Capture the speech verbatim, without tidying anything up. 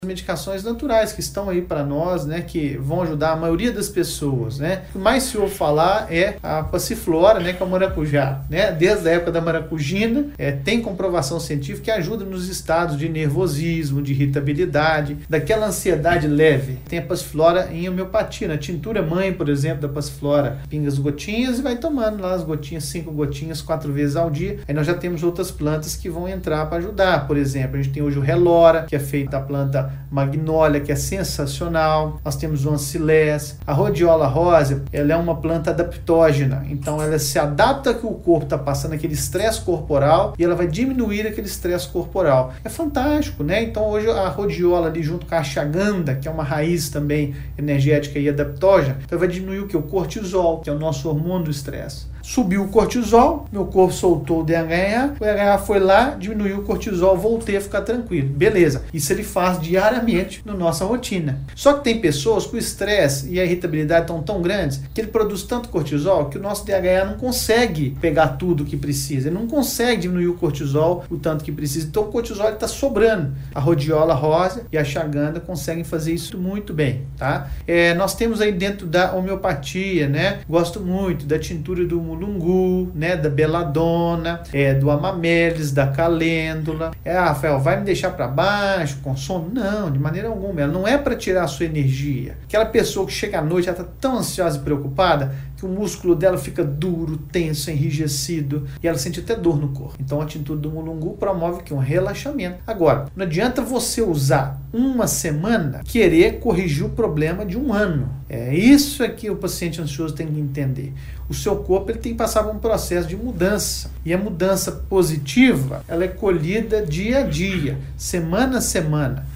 medicações naturais que estão aí para nós, né, que vão ajudar a maioria das pessoas, né. O que mais se ouve falar é a passiflora, né, que é o maracujá, né, desde a época da maracujina, é, tem comprovação científica que ajuda nos estados de nervosismo, de irritabilidade, daquela ansiedade leve. Tem a passiflora em homeopatia, na tintura mãe, por exemplo, da passiflora, pinga as gotinhas e vai tomando lá as gotinhas, cinco gotinhas, quatro vezes ao dia. Aí nós já temos outras plantas que vão entrar para ajudar, por exemplo, a gente tem hoje o relora, que é feito da planta magnólia, que é sensacional. Nós temos o ancilés. A rhodiola rósea, ela é uma planta adaptógena, então ela se adapta que o corpo está passando aquele estresse corporal e ela vai diminuir aquele estresse corporal. É fantástico, né? Então hoje a rhodiola ali junto com a ashwagandha, que é uma raiz também energética e adaptógena, então vai diminuir o que? O cortisol, que é o nosso hormônio do estresse. Subiu o cortisol, meu corpo soltou o D H A, o D H A foi lá, diminuiu o cortisol, voltei a ficar tranquilo. Beleza, isso ele faz diariamente na nossa rotina. Só que tem pessoas que o estresse e a irritabilidade estão tão grandes que ele produz tanto cortisol que o nosso D H A não consegue pegar tudo o que precisa, ele não consegue diminuir o cortisol o tanto que precisa, então o cortisol está sobrando. A rhodiola rósea e a ashwagandha conseguem fazer isso muito bem, tá? É, nós temos aí dentro da homeopatia, né? Gosto muito da tintura do mulungu, né, da beladona, é, do amamelis, da calêndula. É, ah, Rafael, vai me deixar para baixo com sono? Não, de maneira alguma. Ela não é para tirar a sua energia. Aquela pessoa que chega à noite, ela está tão ansiosa e preocupada que o músculo dela fica duro, tenso, enrijecido e ela sente até dor no corpo. Então a tintura do mulungu promove que um relaxamento. Agora, não adianta você usar uma semana querer corrigir o problema de um ano. É isso é que o paciente ansioso tem que entender. O seu corpo ele tem que passar por um processo de mudança. E a mudança positiva, ela é colhida dia a dia, semana a semana.